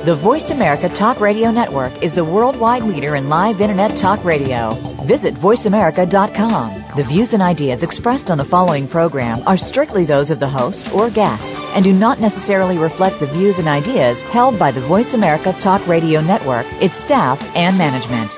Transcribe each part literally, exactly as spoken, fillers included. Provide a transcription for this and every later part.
The Voice America Talk Radio Network is the worldwide leader in live Internet talk radio. Visit voice america dot com. The views and ideas expressed on the following program are strictly those of the host or guests and do not necessarily reflect the views and ideas held by the Voice America Talk Radio Network, its staff, and management.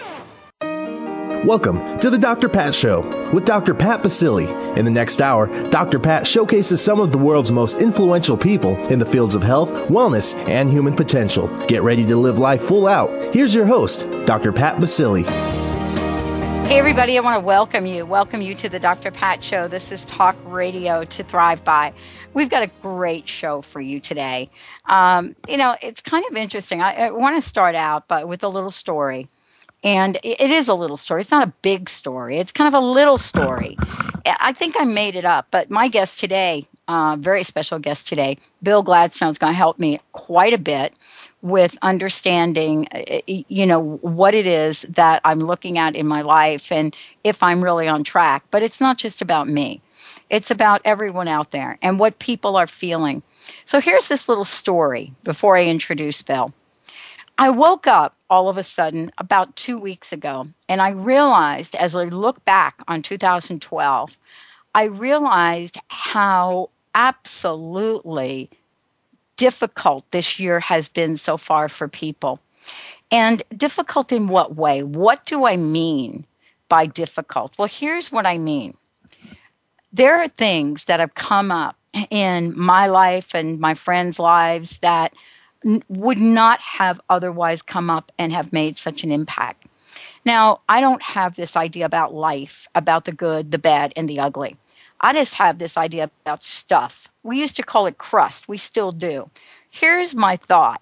Welcome to the Doctor Pat Show with Doctor Pat Baccili. In the next hour, Doctor Pat showcases some of the world's most influential people in the fields of health, wellness, and human potential. Get ready to live life full out. Here's your host, Doctor Pat Baccili. Hey everybody, I want to welcome you. Welcome you to the Doctor Pat Show. This is Talk Radio to Thrive By. We've got a great show for you today. Um, you know, it's kind of interesting. I, I want to start out but with a little story. And it is a little story. It's not a big story. It's kind of a little story. I think I made it up, but my guest today, uh, very special guest today, Bill Gladstone, is going to help me quite a bit with understanding, you know, what it is that I'm looking at in my life and if I'm really on track. But it's not just about me. It's about everyone out there and what people are feeling. So here's this little story before I introduce Bill. I woke up all of a sudden about two weeks ago, and I realized as I look back on two thousand twelve, I realized how absolutely difficult this year has been so far for people. And difficult in what way? What do I mean by difficult? Well, here's what I mean. There are things that have come up in my life and my friends' lives that would not have otherwise come up and have made such an impact. Now, I don't have this idea about life, about the good, the bad, and the ugly. I just have this idea about stuff. We used to call it crust. We still do. Here's my thought.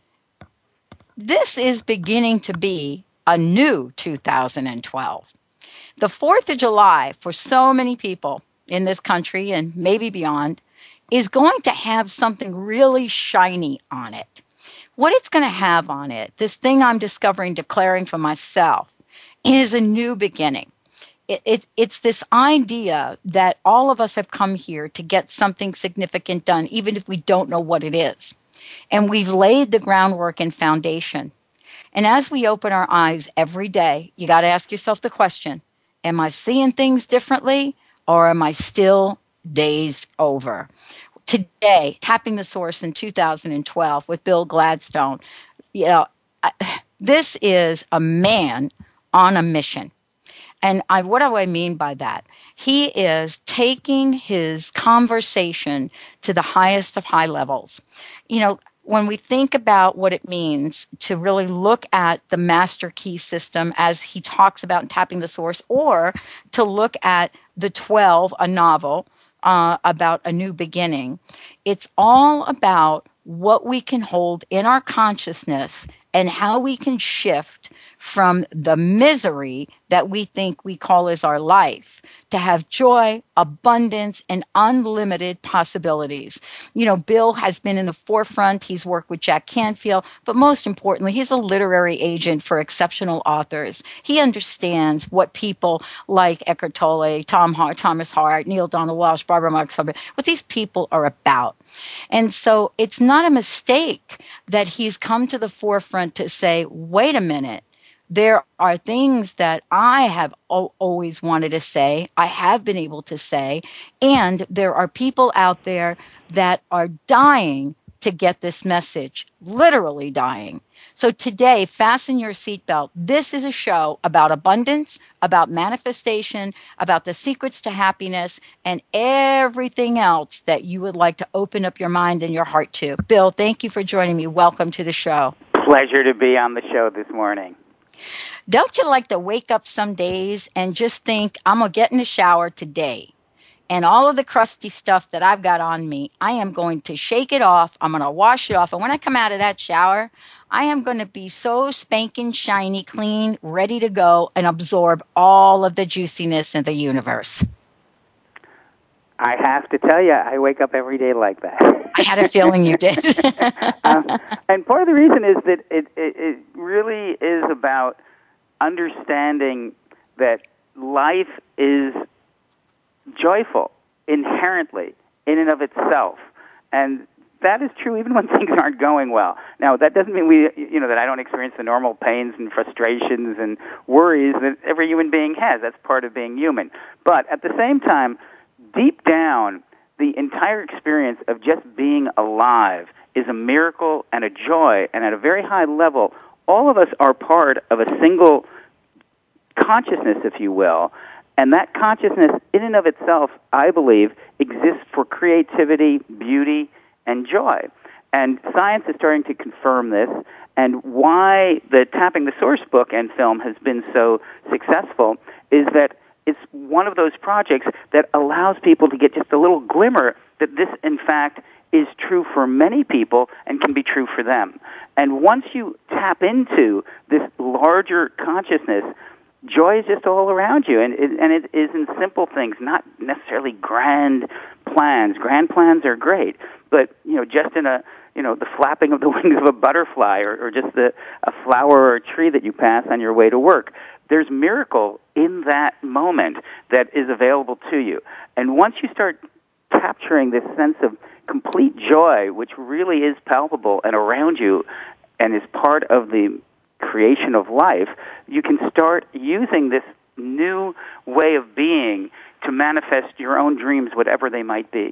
This is beginning to be a new two thousand twelve. The fourth of July, for so many people in this country and maybe beyond, is going to have something really shiny on it. What it's going to have on it, this thing I'm discovering, declaring for myself, is a new beginning. It, it, it's this idea that all of us have come here to get something significant done, even if we don't know what it is. And we've laid the groundwork and foundation. And as we open our eyes every day, you got to ask yourself the question, am I seeing things differently or am I still dazed over? Today, Tapping the Source in two thousand twelve with Bill Gladstone, you know, this is a man on a mission. And I, what do I mean by that? He is taking his conversation to the highest of high levels. You know, when we think about what it means to really look at the master key system as he talks about in Tapping the Source, or to look at the twelve, a novel, Uh, about a new beginning. It's all about what we can hold in our consciousness and how we can shift from the misery that we think we call as our life to have joy, abundance, and unlimited possibilities. You know, Bill has been in the forefront. He's worked with Jack Canfield, but most importantly, he's a literary agent for exceptional authors. He understands what people like Eckhart Tolle, Tom Hart, Thomas Hart, Neil Donald Walsh, Barbara Marx, what these people are about. And so it's not a mistake that he's come to the forefront to say, wait a minute, there are things that I have o- always wanted to say, I have been able to say, and there are people out there that are dying to get this message, literally dying. So today, fasten your seatbelt. This is a show about abundance, about manifestation, about the secrets to happiness, and everything else that you would like to open up your mind and your heart to. Bill, thank you for joining me. Welcome to the show. Pleasure to be on the show this morning. Don't you like to wake up some days and just think, I'm going to get in the shower today, and all of the crusty stuff that I've got on me, I am going to shake it off. I'm going to wash it off. And when I come out of that shower, I am going to be so spanking shiny, clean, ready to go and absorb all of the juiciness in the universe. I have to tell you, I wake up every day like that. I had a feeling you did. um, and part of the reason is that it, it, it really is about understanding that life is joyful inherently in and of itself. And that is true even when things aren't going well. Now, that doesn't mean we, you know, that I don't experience the normal pains and frustrations and worries that every human being has. That's part of being human. But at the same time, deep down, the entire experience of just being alive is a miracle and a joy, and at a very high level, all of us are part of a single consciousness, if you will, and that consciousness in and of itself, I believe, exists for creativity, beauty, and joy. And science is starting to confirm this, and why the Tapping the Source book and film has been so successful is that it's one of those projects that allows people to get just a little glimmer that this, in fact, is true for many people and can be true for them. And once you tap into this larger consciousness, joy is just all around you, and it, and it is in simple things, not necessarily grand plans. Grand plans are great, but you know, just in a you know the flapping of the wings of a butterfly, or, or just the, a flower or a tree that you pass on your way to work. There's miracle in that moment that is available to you, and once you start capturing this sense of complete joy, which really is palpable and around you, and is part of the creation of life, you can start using this new way of being to manifest your own dreams, whatever they might be.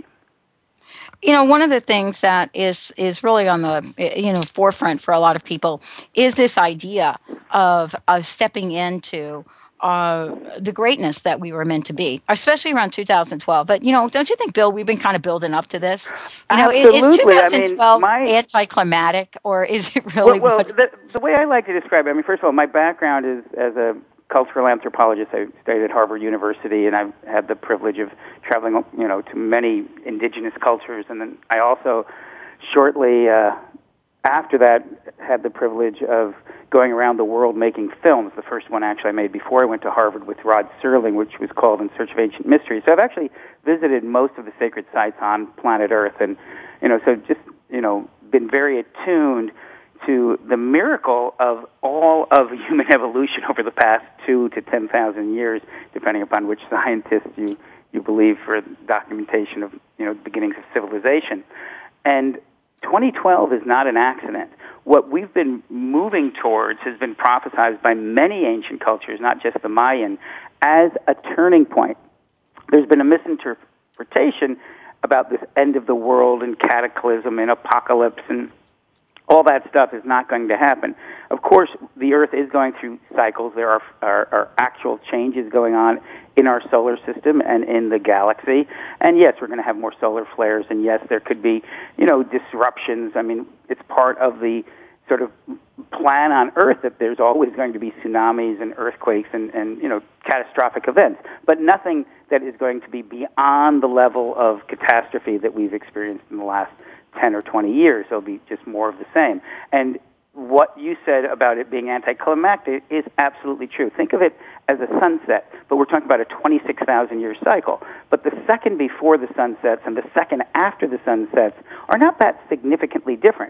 You know, one of the things that is is really on the you know forefront for a lot of people is this idea of of stepping into uh, the greatness that we were meant to be, especially around two thousand twelve. But you know, don't you think, Bill, we've been kind of building up to this? You know, Absolutely. is twenty twelve I mean, my, anticlimactic, or is it really? Well, well what the, the way I like to describe it, I mean, first of all, my background is as a cultural anthropologist. I studied at Harvard University, and I've had the privilege of traveling, you know, to many indigenous cultures, and then I also, shortly uh, after that, had the privilege of going around the world making films. The first one actually I made before I went to Harvard with Rod Serling, which was called In Search of Ancient Mysteries. So I've actually visited most of the sacred sites on planet Earth, and you know, so just you know, been very attuned to the miracle of all of human evolution over the past two to ten thousand years, depending upon which scientists you you believe, for documentation of you know beginnings of civilization. And twenty twelve is not an accident. What we've been moving towards has been prophesied by many ancient cultures, not just the Mayan, as a turning point. There's been a misinterpretation about this end of the world and cataclysm and apocalypse, and all that stuff is not going to happen. Of course, the Earth is going through cycles. There are, are, are actual changes going on in our solar system and in the galaxy. And yes, we're going to have more solar flares, and yes, there could be, you know, disruptions. I mean, it's part of the sort of plan on Earth that there's always going to be tsunamis and earthquakes and, and you know, catastrophic events, but nothing that is going to be beyond the level of catastrophe that we've experienced in the last ten or twenty years. It'll be just more of the same. And what you said about it being anticlimactic is absolutely true. Think of it as a sunset, but we're talking about a twenty-six thousand year cycle. But the second before the sun sets and the second after the sun sets are not that significantly different.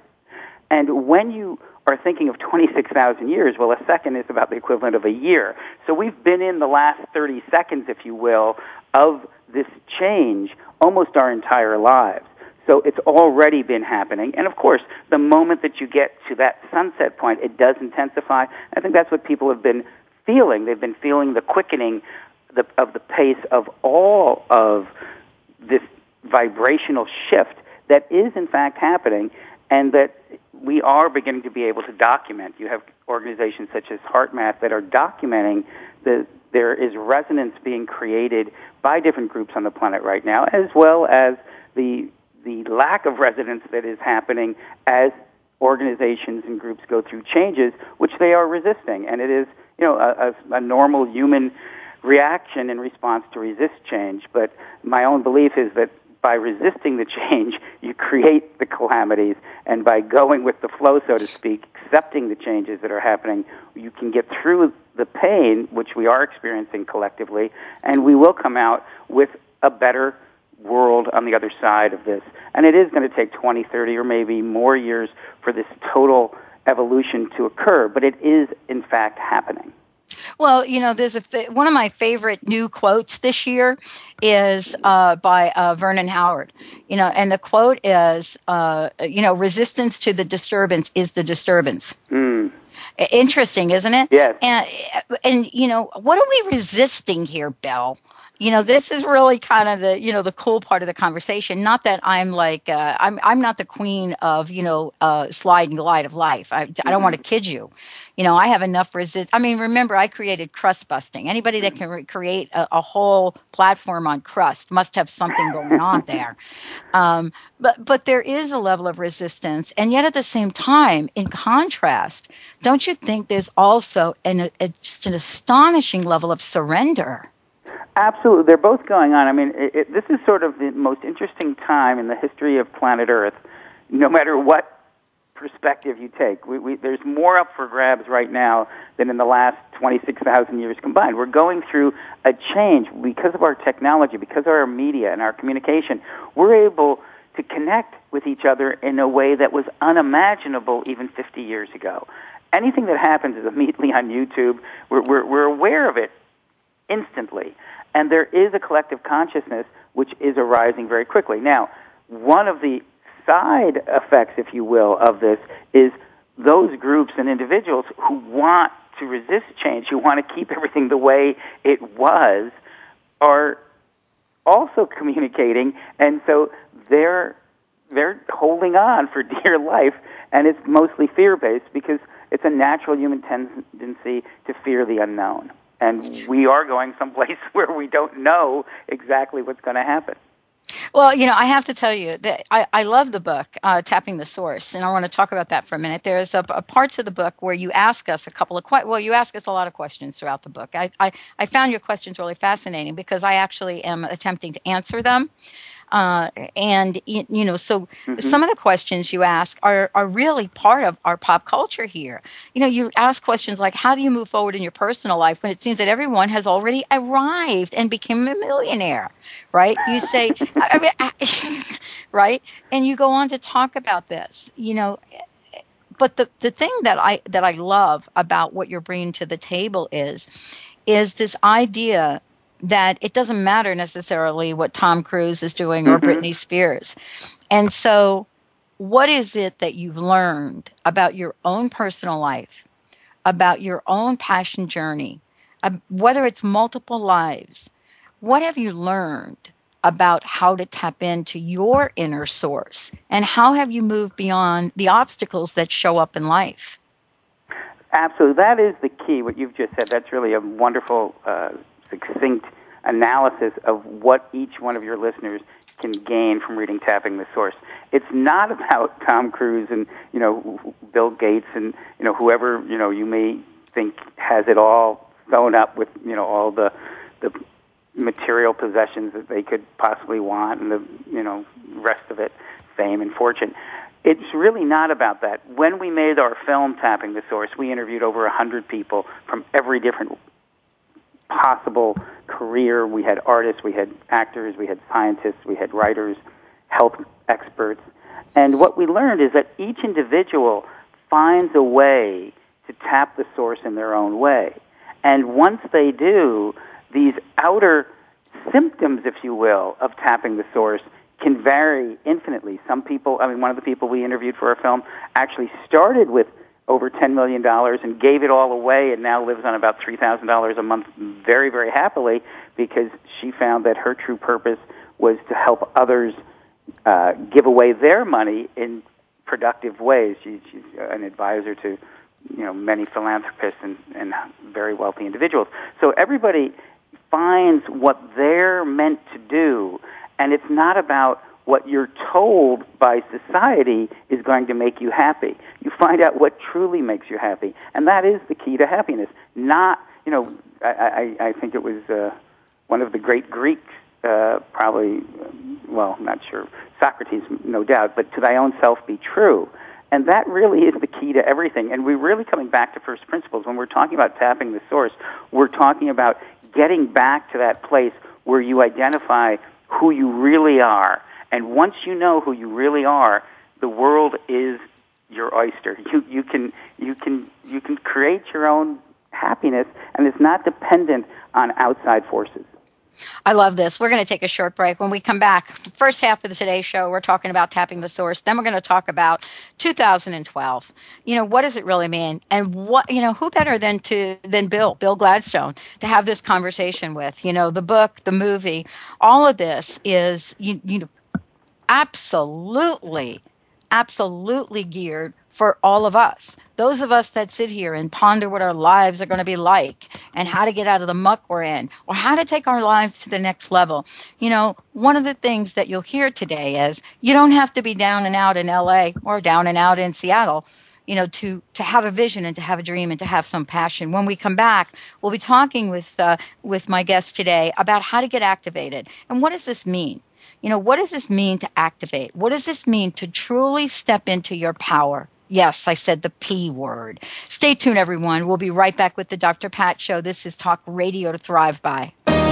And when you are thinking of twenty-six thousand years, well, a second is about the equivalent of a year. So we've been in the last thirty seconds, if you will, of this change almost our entire lives. So it's already been happening. And, of course, the moment that you get to that sunset point, it does intensify. I think that's what people have been feeling. They've been feeling the quickening the, of the pace of all of this vibrational shift that is, in fact, happening, and that we are beginning to be able to document. You have organizations such as HeartMath that are documenting that there is resonance being created by different groups on the planet right now, as well as the the lack of resonance that is happening as organizations and groups go through changes, which they are resisting. And it is, you know, a, a, a normal human reaction in response to resist change. But my own belief is that by resisting the change, you create the calamities, and by going with the flow, so to speak, accepting the changes that are happening, you can get through the pain, which we are experiencing collectively, and we will come out with a better world on the other side of this. And it is going to take twenty, thirty, or maybe more years for this total evolution to occur, but it is, in fact, happening. Well, you know, there's a th- one of my favorite new quotes this year is uh, by uh, Vernon Howard. You know, and the quote is, uh, you know, resistance to the disturbance is the disturbance. Mm. Interesting, isn't it? Yes. And and you know, what are we resisting here, Bill? You know, this is really kind of the, you know, the cool part of the conversation. Not that I'm like uh, I'm I'm not the queen of, you know, uh, slide and glide of life. I, I don't want to kid you. You know, I have enough resist. I mean, remember, I created crust busting. Anybody that can re- create a, a whole platform on crust must have something going on there. Um, but but there is a level of resistance, and yet at the same time, in contrast, don't you think there's also an, a, just an astonishing level of surrender? Absolutely. They're both going on. I mean, it, it, this is sort of the most interesting time in the history of planet Earth, no matter what perspective you take. We, we, there's more up for grabs right now than in the last twenty-six thousand years combined. We're going through a change because of our technology, because of our media and our communication. We're able to connect with each other in a way that was unimaginable even fifty years ago. Anything that happens is immediately on YouTube. We're, we're, we're aware of it instantly. And there is a collective consciousness which is arising very quickly. Now, one of the side effects, if you will, of this is those groups and individuals who want to resist change, who want to keep everything the way it was, are also communicating, and so they're they're holding on for dear life, and it's mostly fear-based because it's a natural human tendency to fear the unknown. And we are going someplace where we don't know exactly what's going to happen. Well, you know, I have to tell you that I, I love the book, uh, Tapping the Source, and I want to talk about that for a minute. There's a, a parts of the book where you ask us a couple of questions. Well, you ask us a lot of questions throughout the book. I, I, I found your questions really fascinating because I actually am attempting to answer them. Uh, and, you know, so mm-hmm. some of the questions you ask are, are really part of our pop culture here. You know, you ask questions like, how do you move forward in your personal life when it seems that everyone has already arrived and become a millionaire, right? You say, I mean, I, right? And you go on to talk about this, you know, but the, the thing that I, that I love about what you're bringing to the table is, is this idea that it doesn't matter necessarily what Tom Cruise is doing or mm-hmm. Britney Spears. And so what is it that you've learned about your own personal life, about your own passion journey, uh, whether it's multiple lives? What have you learned about how to tap into your inner source? And how have you moved beyond the obstacles that show up in life? Absolutely. That is the key, what you've just said. That's really a wonderful uh, succinct analysis of what each one of your listeners can gain from reading Tapping the Source. It's not about Tom Cruise and, you know, Bill Gates and, you know, whoever, you know, you may think has it all sewn up with, you know, all the the material possessions that they could possibly want and the, you know, rest of it, fame and fortune. It's really not about that. When we made our film Tapping the Source, we interviewed over one hundred people from every different possible career. We had artists, we had actors, we had scientists, we had writers, health experts. And what we learned is that each individual finds a way to tap the source in their own way. And once they do, these outer symptoms, if you will, of tapping the source can vary infinitely. Some people, I mean, one of the people we interviewed for our film actually started with over ten million dollars and gave it all away and now lives on about three thousand dollars a month very, very happily because she found that her true purpose was to help others uh, give away their money in productive ways. She, she's an advisor to, you know, many philanthropists and, and very wealthy individuals. So everybody finds what they're meant to do, and it's not about what you're told by society is going to make you happy. You find out what truly makes you happy, and that is the key to happiness. Not, you know, I, I, I think it was uh, one of the great Greeks, uh, probably, well, not sure, Socrates, no doubt, but to thy own self be true. And that really is the key to everything. And we're really coming back to first principles. When we're talking about tapping the source, we're talking about getting back to that place where you identify who you really are. And once you know who you really are, the world is your oyster. You you can you can you can create your own happiness and is not dependent on outside forces. I love this. We're going to take a short break. When we come back, first half of the Today Show, we're talking about tapping the source. Then we're going to talk about two thousand twelve. You know, what does it really mean? And what, you know, who better than to than Bill, Bill Gladstone, to have this conversation with? You know, the book, the movie, all of this is, you, you know, absolutely, absolutely geared for all of us. Those of us that sit here and ponder what our lives are going to be like and how to get out of the muck we're in or how to take our lives to the next level. You know, one of the things that you'll hear today is you don't have to be down and out in L A or down and out in Seattle, you know, to, to have a vision and to have a dream and to have some passion. When we come back, we'll be talking with, uh, with my guest today about how to get activated. And what does this mean? You know, what does this mean to activate? What does this mean to truly step into your power? Yes, I said the P word. Stay tuned, everyone. We'll be right back with the Doctor Pat Show. This is Talk Radio to Thrive By.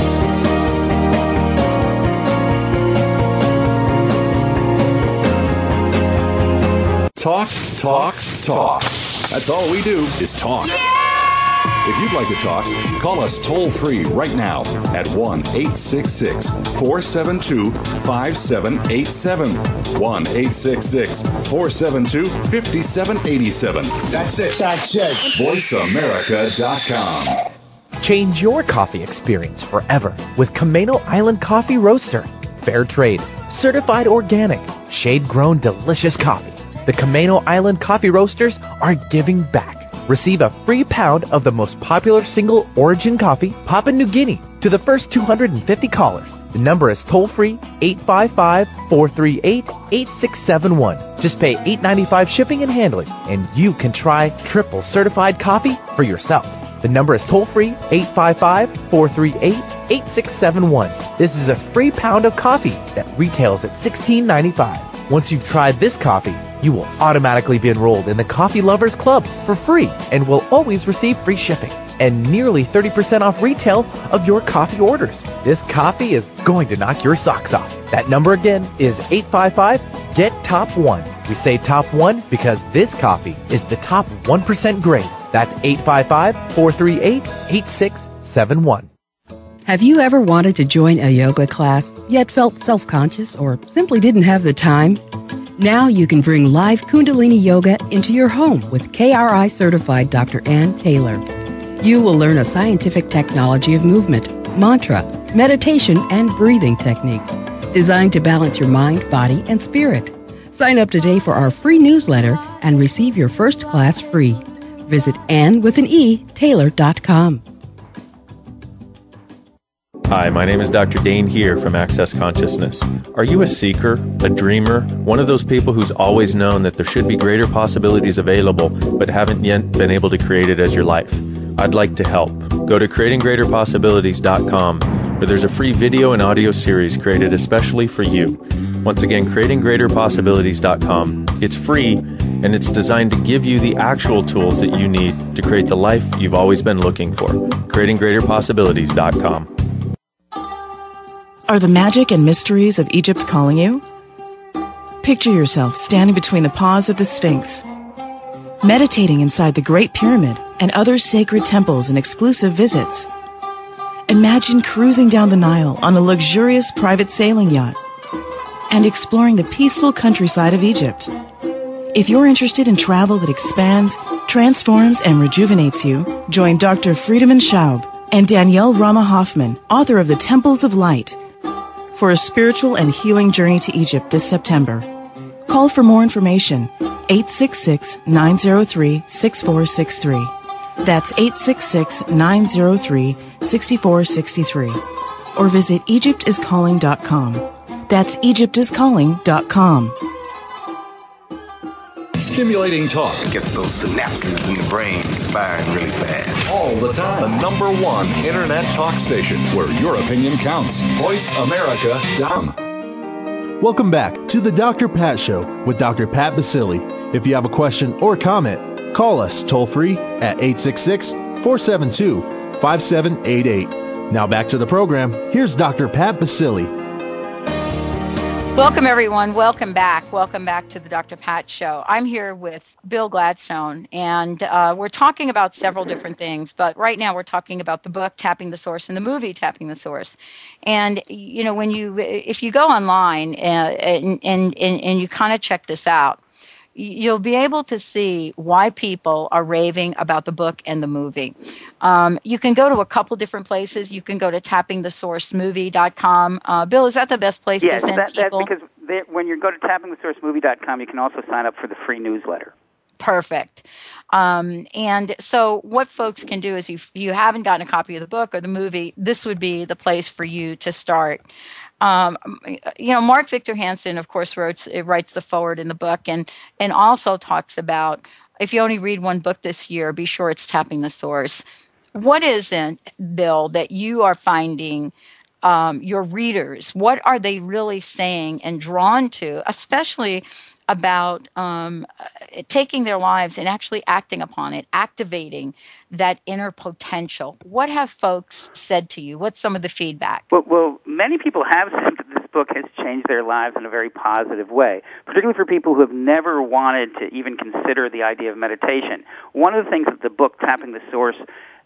Talk, talk, talk. That's all we do is talk. If you'd like to talk, call us toll-free right now at one eight six six, four seven two, five seven eight seven. one eight six six, four seven two, five seven eight seven. That's it. That's it. voice america dot com. Change your coffee experience forever with Camano Island Coffee Roaster. Fair trade, certified organic, shade-grown delicious coffee. The Camano Island Coffee Roasters are giving back. Receive a free pound of the most popular single origin coffee, Papua New Guinea, to the first two hundred fifty callers. The number is toll-free eight five five, four three eight, eight six seven one. Just pay eight dollars and ninety-five cents shipping and handling, and you can try triple certified coffee for yourself. The number is toll-free eight five five, four three eight, eight six seven one. This is a free pound of coffee that retails at sixteen ninety-five. Once you've tried this coffee, you will automatically be enrolled in the Coffee Lovers Club for free and will always receive free shipping and nearly thirty percent off retail of your coffee orders. This coffee is going to knock your socks off. That number again is eight five five, get top one. We say top one because this coffee is the top one percent grade. That's eight five five, four three eight, eight six seven one. Have you ever wanted to join a yoga class, yet felt self-conscious or simply didn't have the time? Now you can bring live Kundalini Yoga into your home with K R I certified Doctor Ann Taylor. You will learn a scientific technology of movement, mantra, meditation, and breathing techniques designed to balance your mind, body, and spirit. Sign up today for our free newsletter and receive your first class free. Visit Ann with an E, Taylor dot com. Hi, my name is Doctor Dane here from Access Consciousness. Are you a seeker, a dreamer, one of those people who's always known that there should be greater possibilities available but haven't yet been able to create it as your life? I'd like to help. Go to creating greater possibilities dot com where there's a free video and audio series created especially for you. Once again, creating greater possibilities dot com. It's free and it's designed to give you the actual tools that you need to create the life you've always been looking for. creating greater possibilities dot com. Are the magic and mysteries of Egypt calling you? Picture yourself standing between the paws of the Sphinx, meditating inside the Great Pyramid and other sacred temples and exclusive visits. Imagine cruising down the Nile on a luxurious private sailing yacht and exploring the peaceful countryside of Egypt. If you're interested in travel that expands, transforms, and rejuvenates you, join Doctor Friedemann Schaub and Danielle Rama Hoffman, author of The Temples of Light, for a spiritual and healing journey to Egypt this September. Call for more information, eight six six, nine zero three, six four six three. That's eight six six, nine zero three, six four six three. Or visit egypt is calling dot com. That's egypt is calling dot com. Stimulating talk Gets those synapses in the brain firing really fast. all the time. The number one internet talk station where your opinion counts. voice america dot com. Welcome back to the Doctor Pat Show with Doctor Pat Baccili. If you have a question or comment, call us toll-free at eight six six, four seven two, five seven eight eight. Now back to the program. Here's Doctor Pat Baccili. Welcome, everyone. Welcome back. Welcome back to the Doctor Pat Show. I'm here with Bill Gladstone, and uh, we're talking about several different things, but right now we're talking about the book, Tapping the Source, and the movie, Tapping the Source. And, you know, when you, if you go online uh, and, and, and, and you kind of check this out, you'll be able to see why people are raving about the book and the movie. Um, you can go to a couple different places. You can go to tapping the source movie dot com. Uh, Bill, is that the best place yes, to send that, people? Yes, because they, when you go to tapping the source movie dot com, you can also sign up for the free newsletter. Perfect. Um, and so what folks can do is if you haven't gotten a copy of the book or the movie, this would be the place for you to start. Um, you know, Mark Victor Hansen, of course, wrote, writes the foreword in the book and, and also talks about if you only read one book this year, be sure it's Tapping the Source. What is it, Bill, that you are finding um, your readers, what are they really saying and drawn to, especially about um, taking their lives and actually acting upon it, activating that inner potential? What have folks said to you? What's some of the feedback? Well, well, many people have said that this book has changed their lives in a very positive way, particularly for people who have never wanted to even consider the idea of meditation. One of the things that the book, Tapping the Source,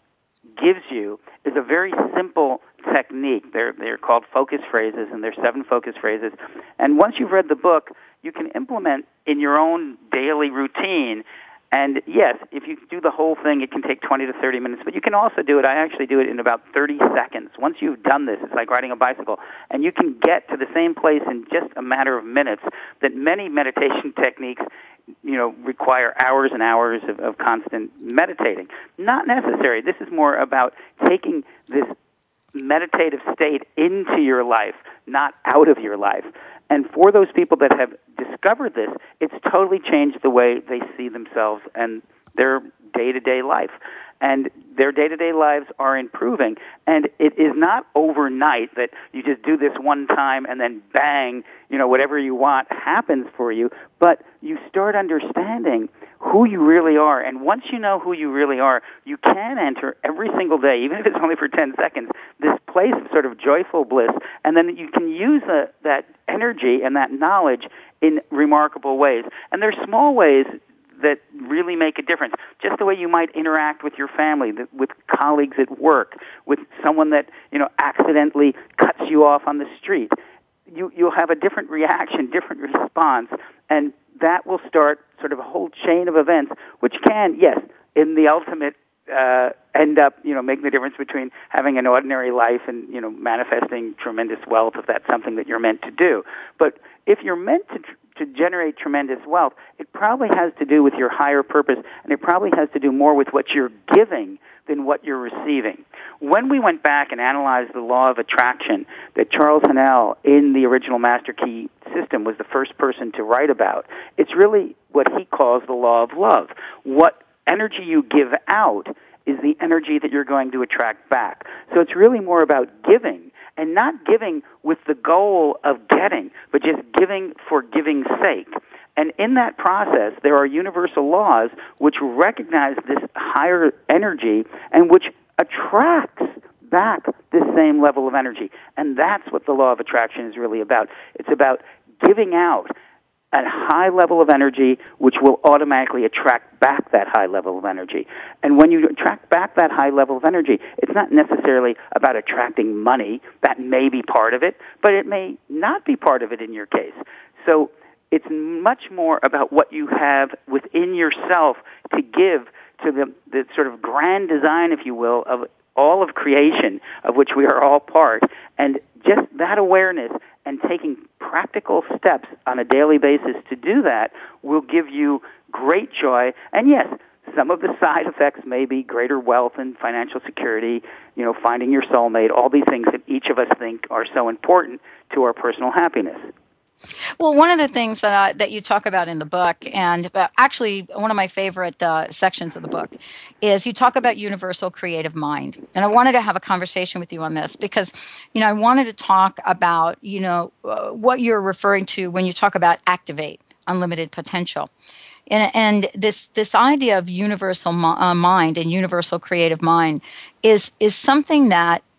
gives you is a very simple technique. They're, they're called focus phrases, and they're seven focus phrases. And once you've read the book, you can implement in your own daily routine. And yes, if you do the whole thing, it can take twenty to thirty minutes, but you can also do it. I actually do it in about thirty seconds. Once you've done this, it's like riding a bicycle, and you can get to the same place in just a matter of minutes that many meditation techniques, you know, require hours and hours of, of constant meditating. Not necessary. This is more about taking this meditative state into your life, not out of your life. And for those people that have discovered this, it's totally changed the way they see themselves and their day-to-day life. And their day-to-day lives are improving. And it is not overnight that you just do this one time and then bang, you know, whatever you want happens for you. But you start understanding who you really are. And once you know who you really are, you can enter every single day, even if it's only for ten seconds, this place of sort of joyful bliss. And then you can use the, that energy and that knowledge in remarkable ways. And there's small ways that really make a difference. Just the way you might interact with your family, with colleagues at work, with someone that, you know, accidentally cuts you off on the street. You, you'll have a different reaction, different response, and that will start sort of a whole chain of events, which can, yes, in the ultimate, uh, end up, you know, making the difference between having an ordinary life and, you know, manifesting tremendous wealth if that's something that you're meant to do. But if you're meant to to generate tremendous wealth, it probably has to do with your higher purpose, and it probably has to do more with what you're giving than what you're receiving. When we went back and analyzed the law of attraction that Charles Haanel in the original Master Key system was the first person to write about, it's really what he calls the law of love. What energy you give out is the energy that you're going to attract back. So it's really more about giving, and not giving with the goal of getting, but just giving for giving's sake. And in that process, there are universal laws which recognize this higher energy and which attracts back this same level of energy. And that's what the law of attraction is really about. It's about giving out a high level of energy which will automatically attract back that high level of energy. And when you attract back that high level of energy, it's not necessarily about attracting money. That may be part of it, but it may not be part of it in your case. So it's much more about what you have within yourself to give to the, the sort of grand design, if you will, of all of creation, of which we are all part. And just that awareness and taking practical steps on a daily basis to do that will give you great joy. And yes, some of the side effects may be greater wealth and financial security, you know, finding your soulmate, all these things that each of us think are so important to our personal happiness. Well, one of the things that I, that you talk about in the book, and uh, actually one of my favorite uh, sections of the book, is you talk about universal creative mind. And I wanted to have a conversation with you on this because, you know, I wanted to talk about, you know, uh, what you're referring to when you talk about activate unlimited potential. And, and this this idea of universal uh, mind and universal creative mind is is something that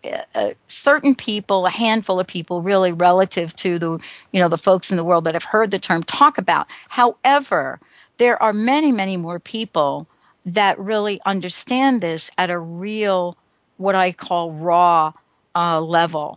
uh, certain people, a handful of people, really relative to the, you know, the folks in the world that have heard the term talk about. However, there are many, many more people that really understand this at a real, what I call raw uh, level.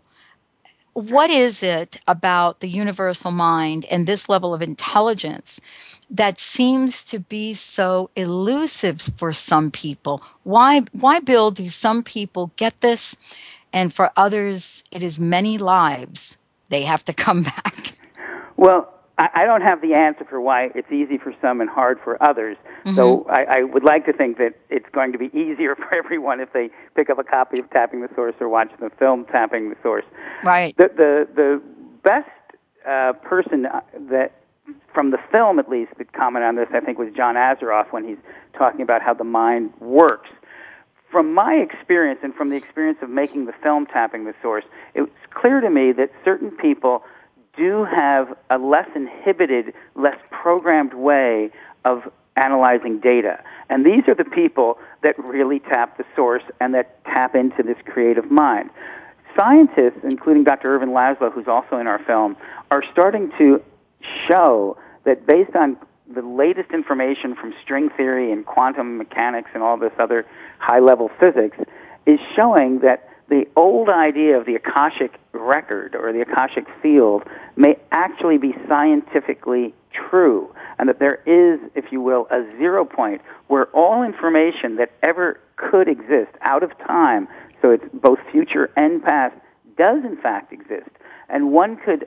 What is it about the universal mind and this level of intelligence that seems to be so elusive for some people? Why, why, Bill, do some people get this, and for others, it is many lives they have to come back? Well, I, I don't have the answer for why it's easy for some and hard for others. Mm-hmm. So I, I would like to think that it's going to be easier for everyone if they pick up a copy of Tapping the Source or watch the film Tapping the Source. Right. The the, the best uh, person that, from the film at least, that commented on this, I think, was John Azaroff when he's talking about how the mind works. From my experience and from the experience of making the film Tapping the Source, it's clear to me that certain people do have a less inhibited, less programmed way of analyzing data. And these are the people that really tap the source and that tap into this creative mind. Scientists, including Doctor Ervin Laszlo, who's also in our film, are starting to show that based on the latest information from string theory and quantum mechanics and all this other high-level physics, is showing that the old idea of the Akashic record or the Akashic field may actually be scientifically true, and that there is, if you will, a zero point where all information that ever could exist out of time, so it's both future and past, does in fact exist. And one could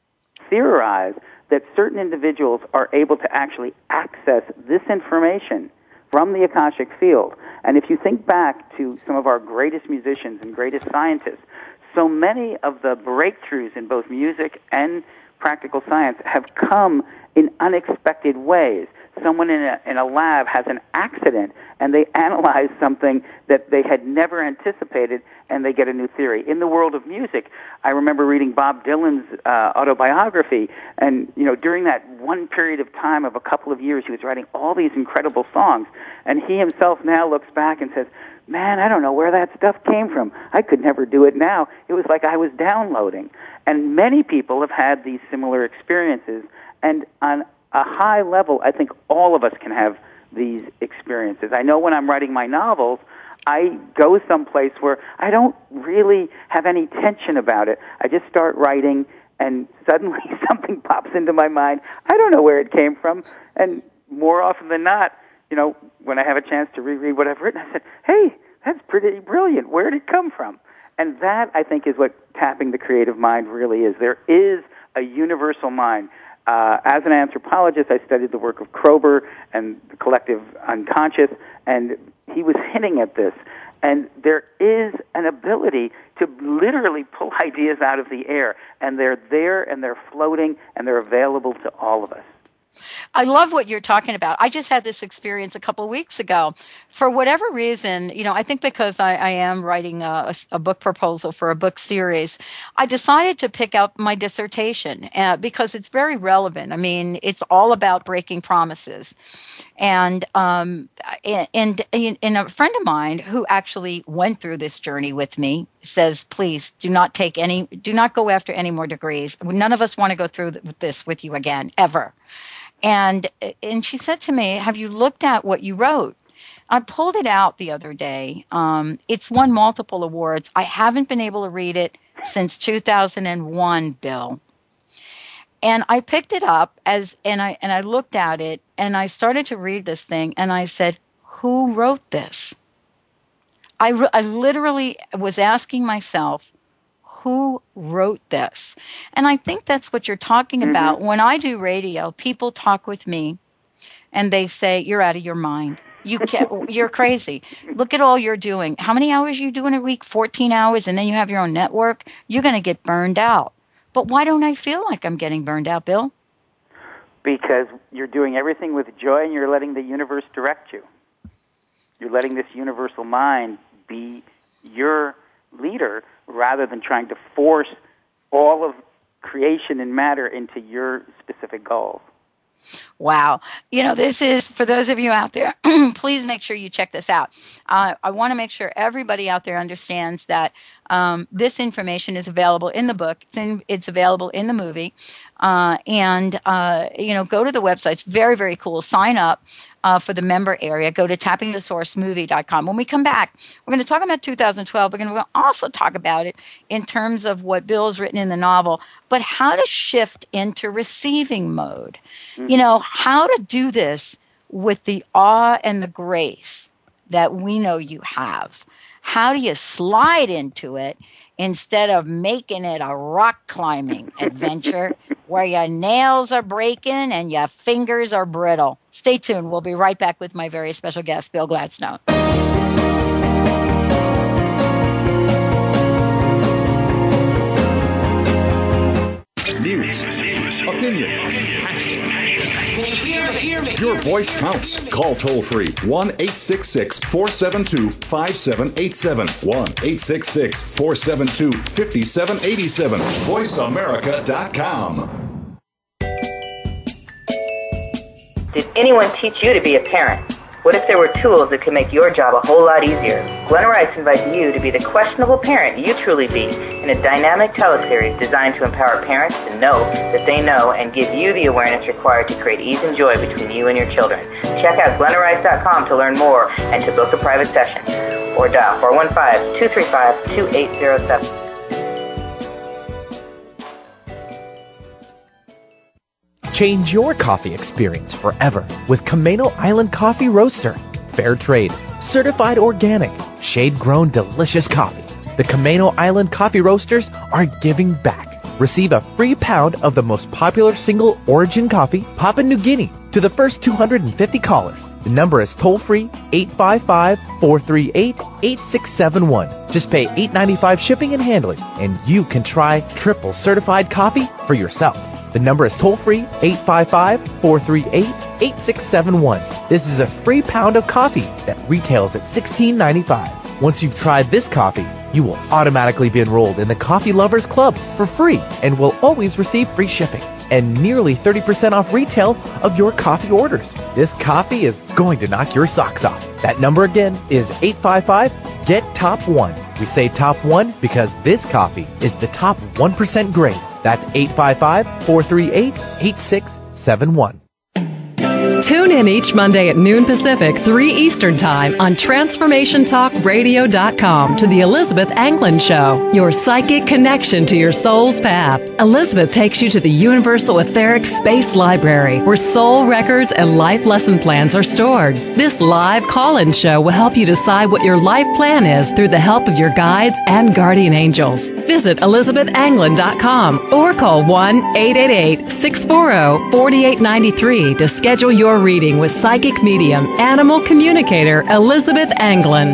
theorize that certain individuals are able to actually access this information from the Akashic field. And if you think back to some of our greatest musicians and greatest scientists, so many of the breakthroughs in both music and practical science have come in unexpected ways. Someone in a, in a lab has an accident, and they analyze something that they had never anticipated, and they get a new theory. In the world of music, I remember reading Bob Dylan's uh, autobiography, and you know, during that one period of time of a couple of years, he was writing all these incredible songs, and he himself now looks back and says, man, I don't know where that stuff came from. I could never do it now. It was like I was downloading. And many people have had these similar experiences, and on a high level, I think all of us can have these experiences. I know when I'm writing my novels, I go someplace where I don't really have any tension about it. I just start writing, and suddenly something pops into my mind. I don't know where it came from, and more often than not, you know, when I have a chance to reread what I've written, I said, hey, that's pretty brilliant. Where did it come from? And that, I think, is what tapping the creative mind really is. There is a universal mind. Uh, as an anthropologist, I studied the work of Kroeber and the collective unconscious, and he was hinting at this. And there is an ability to literally pull ideas out of the air, and they're there, and they're floating, and they're available to all of us. I love what you're talking about. I just had this experience a couple of weeks ago. For whatever reason, you know, I think because I, I am writing a, a book proposal for a book series, I decided to pick up my dissertation uh, because it's very relevant. I mean, it's all about breaking promises. And, um, and, and, and a friend of mine who actually went through this journey with me says, please do not take any, do not go after any more degrees. None of us want to go through this with you again, ever. And and she said to me, have you looked at what you wrote? I pulled it out the other day. Um, it's won multiple awards. I haven't been able to read it since two thousand one, Bill. And I picked it up as and I and I looked at it and I started to read this thing and I said, who wrote this? I, re- I literally was asking myself, who wrote this? And I think that's what you're talking mm-hmm. about. When I do radio, people talk with me and they say, you're out of your mind. You can't, you're crazy. Look at all you're doing. How many hours are you doing a week? fourteen hours, and then you have your own network? You're going to get burned out. But why don't I feel like I'm getting burned out, Bill? Because you're doing everything with joy and you're letting the universe direct you. You're letting this universal mind be your leader rather than trying to force all of creation and matter into your specific goals. Wow. You know, this is, for those of you out there, please make sure you check this out. Uh, I want to make sure everybody out there understands that um, this information is available in the book. It's, in, it's available in the movie. Uh, and, uh, you know, go to the website. It's very, very cool. Sign up uh, for the member area. Go to tapping the source movie dot com. When we come back, we're going to talk about two thousand twelve. We're going to also talk about it in terms of what Bill's written in the novel, but how to shift into receiving mode. Mm-hmm. You know, how to do this with the awe and the grace that we know you have. How do you slide into it instead of making it a rock climbing adventure where your nails are breaking and your fingers are brittle? Stay tuned. We'll be right back with my very special guest, Bill Gladstone. News, opinion, your voice counts. Call toll free one eight six six, four seven two, five seven eight seven. one eight six six, four seven two, five seven eight seven. voice america dot com. Did anyone teach you to be a parent? What if there were tools that could make your job a whole lot easier? Glenn Rice invites you to be the questionable parent you truly be in a dynamic teleseries designed to empower parents to know that they know and give you the awareness required to create ease and joy between you and your children. Check out glenn rice dot com to learn more and to book a private session. Or dial four one five, two three five, two eight zero seven. Change your coffee experience forever with Camino Island Coffee Roaster. Fair trade, certified organic, shade-grown delicious coffee. The Camino Island Coffee Roasters are giving back. Receive a free pound of the most popular single origin coffee, Papua New Guinea, to the first two hundred fifty callers. The number is toll-free eight five five, four three eight, eight six seven one. Just pay eight dollars and ninety-five cents shipping and handling, and you can try triple certified coffee for yourself. The number is toll-free eight five five, four three eight, eight six seven one. This is a free pound of coffee that retails at sixteen ninety-five. Once you've tried this coffee, you will automatically be enrolled in the Coffee Lovers Club for free and will always receive free shipping and nearly thirty percent off retail of your coffee orders. This coffee is going to knock your socks off. That number again is eight five five, get top one. We say top one because this coffee is the top one percent grade. That's eight five five, four three eight, eight six seven one. Tune in each Monday at noon Pacific, three Eastern Time on transformation talk radio dot com to the Elizabeth Anglin Show, your psychic connection to your soul's path. Elizabeth takes you to the Universal Etheric Space Library, where soul records and life lesson plans are stored. This live call-in show will help you decide what your life plan is through the help of your guides and guardian angels. Visit elizabeth anglin dot com or call one eight eight eight, six four zero, four eight nine three to schedule your reading with psychic medium, animal communicator Elizabeth Anglin.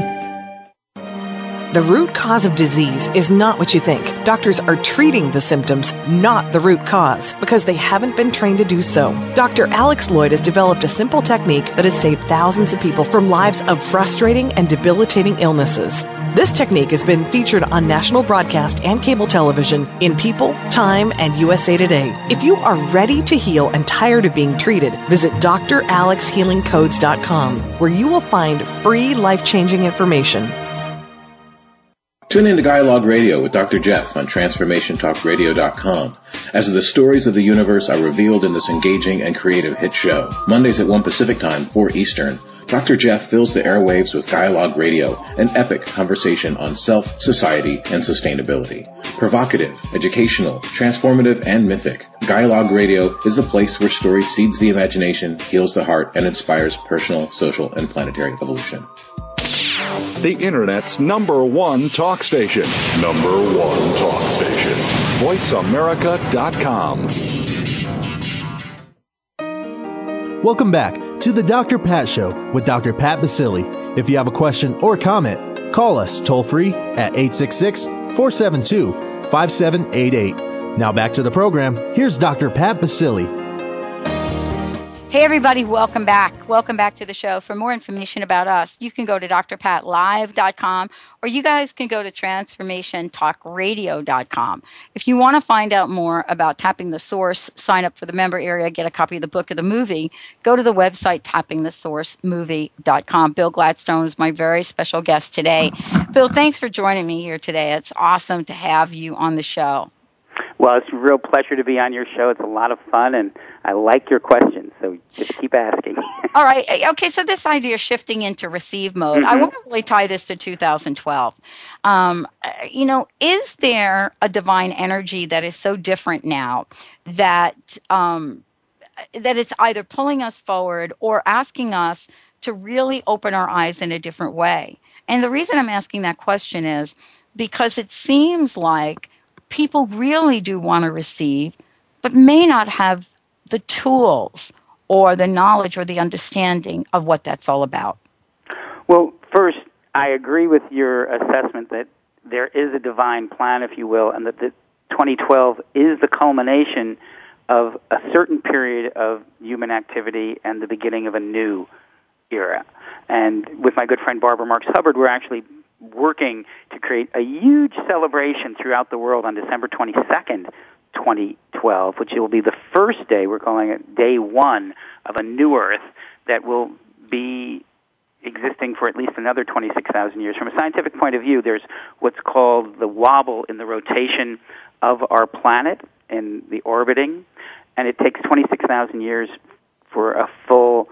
The root cause of disease is not what you think. Doctors are treating the symptoms, not the root cause, because they haven't been trained to do so. Doctor Alex Lloyd has developed a simple technique that has saved thousands of people from lives of frustrating and debilitating illnesses. This technique has been featured on national broadcast and cable television in People, Time, and U S A Today. If you are ready to heal and tired of being treated, visit d r alex healing codes dot com, where you will find free life-changing information. Tune in to Dialogue Radio with Doctor Jeff on transformation talk radio dot com as the stories of the universe are revealed in this engaging and creative hit show. Mondays at one Pacific Time, four Eastern, Doctor Jeff fills the airwaves with Dialogue Radio, an epic conversation on self, society, and sustainability. Provocative, educational, transformative, and mythic, Dialogue Radio is the place where story seeds the imagination, heals the heart, and inspires personal, social, and planetary evolution. The Internet's number one talk station. Number one talk station. voice america dot com. Welcome back to the Doctor Pat Show with Doctor Pat Baccili. If you have a question or comment, call us toll-free at eight six six, four seven two, five seven eight eight. Now back to the program. Here's Doctor Pat Baccili. Hey, everybody, welcome back. Welcome back to the show. For more information about us, you can go to d r pat live dot com, or you guys can go to transformation talk radio dot com. If you want to find out more about Tapping the Source, sign up for the member area, get a copy of the book or the movie, go to the website tapping the source movie dot com. Bill Gladstone is my very special guest today. Bill, thanks for joining me here today. It's awesome to have you on the show. Well, it's a real pleasure to be on your show. It's a lot of fun, and I like your questions, so just keep asking. All right. Okay, so this idea of shifting into receive mode, mm-hmm. I want to really tie this to two thousand twelve. Um, you know, is there a divine energy that is so different now that um, that it's either pulling us forward or asking us to really open our eyes in a different way? And the reason I'm asking that question is because it seems like people really do want to receive, but may not have the tools or the knowledge or the understanding of what that's all about. Well, first, I agree with your assessment that there is a divine plan, if you will, and that the twenty twelve is the culmination of a certain period of human activity and the beginning of a new era. And with my good friend Barbara Marx Hubbard, we're actually working to create a huge celebration throughout the world on December twenty-second, twenty twelve, which will be the first day, we're calling it day one, of a new Earth that will be existing for at least another twenty-six thousand years. From a scientific point of view, there's what's called the wobble in the rotation of our planet and the orbiting, and it takes twenty-six thousand years for a full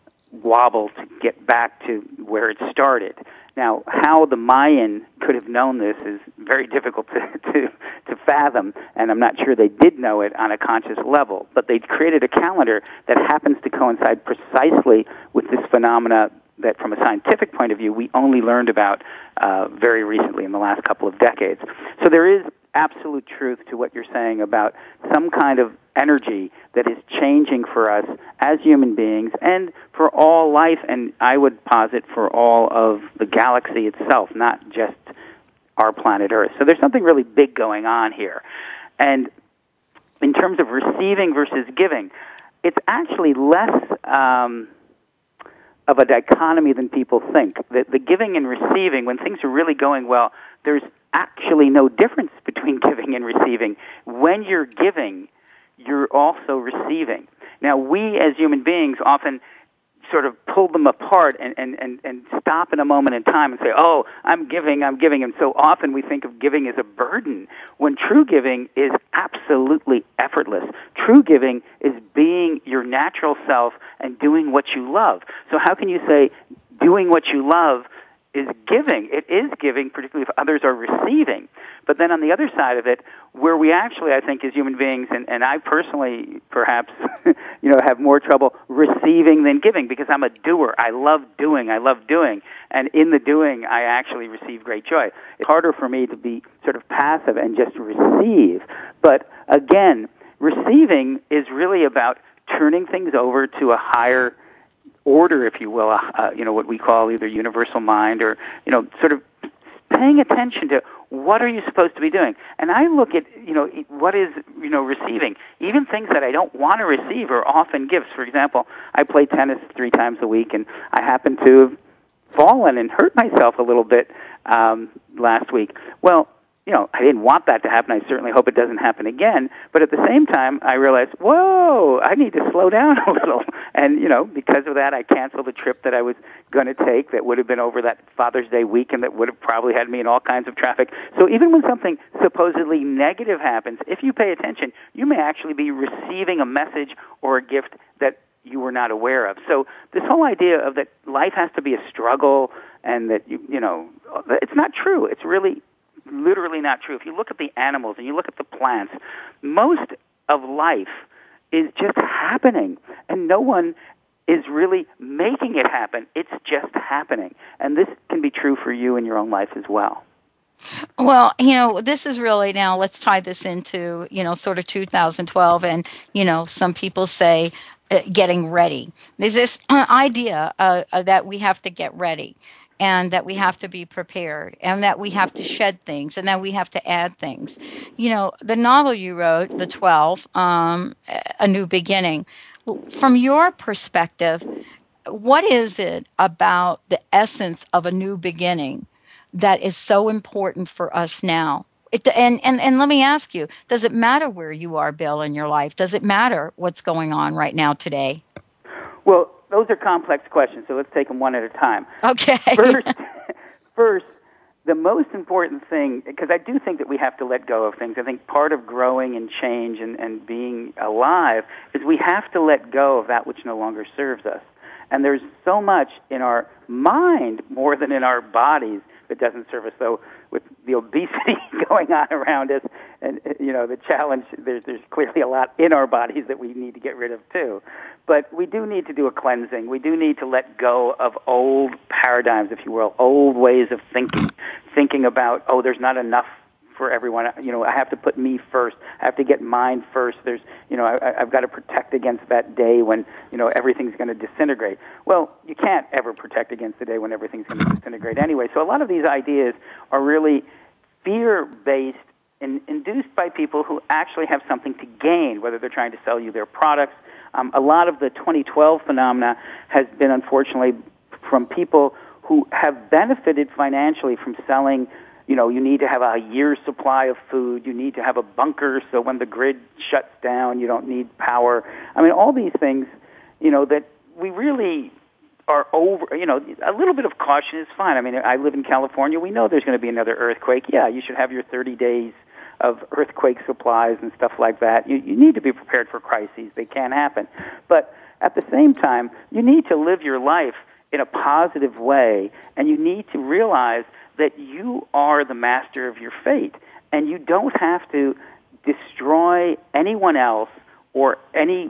wobble to get back to where it started. Now, how the Mayan could have known this is very difficult to, to, to fathom, and I'm not sure they did know it on a conscious level, but they created a calendar that happens to coincide precisely with this phenomena that, from a scientific point of view, we only learned about uh, very recently in the last couple of decades. So there is absolute truth to what you're saying about some kind of energy that is changing for us as human beings and for all life, and I would posit for all of the galaxy itself, not just our planet Earth. So there's something really big going on here. And in terms of receiving versus giving, it's actually less um, of a dichotomy than people think. The, the giving and receiving, when things are really going well, there's actually no difference between giving and receiving. When you're giving, you're also receiving. Now, we as human beings often sort of pull them apart and, and, and, and stop in a moment in time and say, oh, I'm giving, I'm giving. And so often we think of giving as a burden, when true giving is absolutely effortless. True giving is being your natural self and doing what you love. So how can you say doing what you love is giving? It is giving, particularly if others are receiving. But then on the other side of it, where we actually, I think, as human beings, and, and I personally perhaps, you know, have more trouble receiving than giving because I'm a doer. I love doing. I love doing. And in the doing, I actually receive great joy. It's harder for me to be sort of passive and just receive. But again, receiving is really about turning things over to a higher order, if you will, uh, you know, what we call either universal mind or, you know, sort of paying attention to what are you supposed to be doing. And I look at, you know, what is, you know, receiving. Even things that I don't want to receive are often gifts. For example, I play tennis three times a week, and I happen to have fallen and hurt myself a little bit um, last week. Well, you know, I didn't want that to happen. I certainly hope it doesn't happen again. But at the same time, I realized, whoa, I need to slow down a little. And, you know, because of that, I canceled a trip that I was going to take that would have been over that Father's Day weekend that would have probably had me in all kinds of traffic. So even when something supposedly negative happens, if you pay attention, you may actually be receiving a message or a gift that you were not aware of. So this whole idea of that life has to be a struggle and that, you, you know, it's not true. It's really literally not true. If you look at the animals and you look at the plants, most of life is just happening, and no one is really making it happen. It's just happening. And this can be true for you in your own life as well. Well, you know, this is really, now let's tie this into, you know, sort of two thousand twelve, and, you know, some people say uh, getting ready. There's this uh, idea uh, uh, that we have to get ready, and that we have to be prepared, and that we have to shed things, and that we have to add things. You know, the novel you wrote, The twelve, um, A New Beginning, from your perspective, what is it about the essence of a new beginning that is so important for us now? It, and, and, and let me ask you, does it matter where you are, Bill, in your life? Does it matter what's going on right now today? Well, those are complex questions, so let's take them one at a time. Okay. First, first the most important thing, because I do think that we have to let go of things. I think part of growing and change and, and being alive is we have to let go of that which no longer serves us. And there's so much in our mind more than in our bodies that doesn't serve us. So with the obesity going on around us and, you know, the challenge, there's, there's clearly a lot in our bodies that we need to get rid of too. But we do need to do a cleansing. We do need to let go of old paradigms, if you will, old ways of thinking, thinking about, oh, there's not enough for everyone. You know, I have to put me first. I have to get mine first. There's, you know, I, I've got to protect against that day when, you know, everything's going to disintegrate. Well, you can't ever protect against the day when everything's going to disintegrate anyway. So a lot of these ideas are really fear-based and induced by people who actually have something to gain, whether they're trying to sell you their products. Um, a lot of the twenty twelve phenomena has been, unfortunately, from people who have benefited financially from selling. You know, you need to have a year's supply of food. You need to have a bunker so when the grid shuts down, you don't need power. I mean, all these things, you know, that we really are over, you know, a little bit of caution is fine. I mean, I live in California. We know there's going to be another earthquake. Yeah, you should have your thirty days of earthquake supplies and stuff like that. You, you need to be prepared for crises. They can happen. But at the same time, you need to live your life in a positive way, and you need to realize that you are the master of your fate, and you don't have to destroy anyone else or anything